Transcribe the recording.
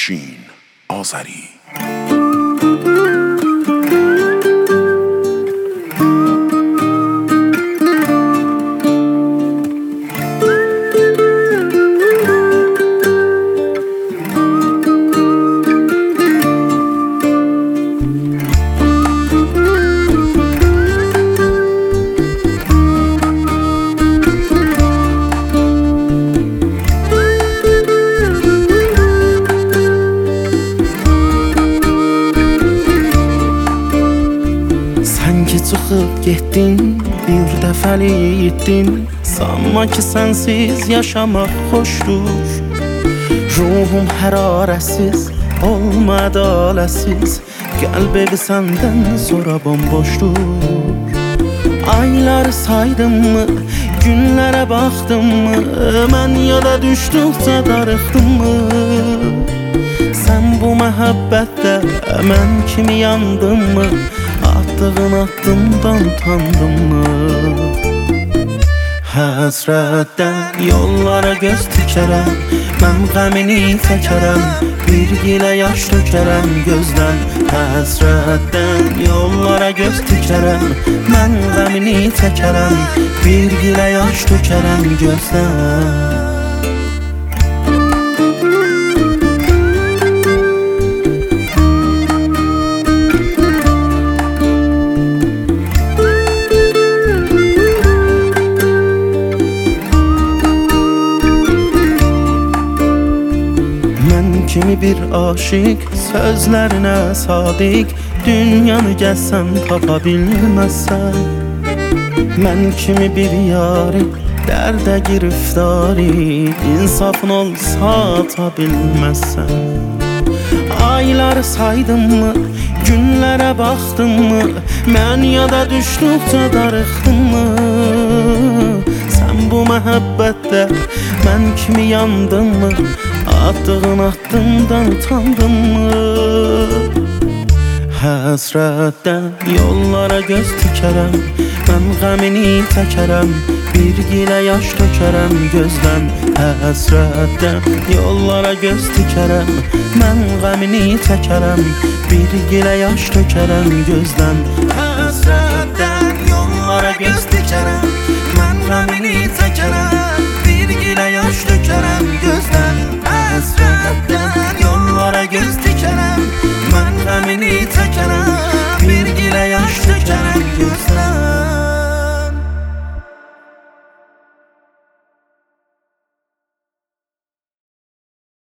Afşin Azəri. Çıxıb getdin, bir dəfəlik itdin. Sanma ki sənsiz yaşamaq xoşdur. Ruhum hərarəsiz, olma ədaləsiz. Qəlb evi səndən sonra bomboşdur. Ayları saydım mı, günlərə baxdım mı? Mən yada düşdükcə darıxdım mı? Sən bu məhəbbətdə mən kimi yandın mı? Attığın addımdan utandın mı? Həsrətdən yollara göz tikərəm, mən qəmini çəkərəm, bir gilə yaş tökərəm gözdən. Həsrətdən yollara göz tikərəm, mən qəmini çəkərəm, bir gilə yaş tökərəm gözdən. Kimi bir aşık, sözlerine sadik, dünyanı gəzsən tapa bilməzsən. Mən kimi bir yari, dərdə giriftari, insafın olsa ata bilməzsən. Ayları saydım mı, günlərə baxdım mı? Mən yada düşdükcə darıxdım mı? Sən bu məhəbbətdə mən kimi yandın mı? Attığın addımdan utandın mı? Həsrətdən yollara göz tikərəm, mən qəmini təkərəm, bir gilə yaş tökərəm gözdən. Həsrətdən yollara göz tikərəm, mən qəmini təkərəm, bir gilə yaş tökərəm gözdən. Həsrətdən yollara göz tikərəm, mən qəmini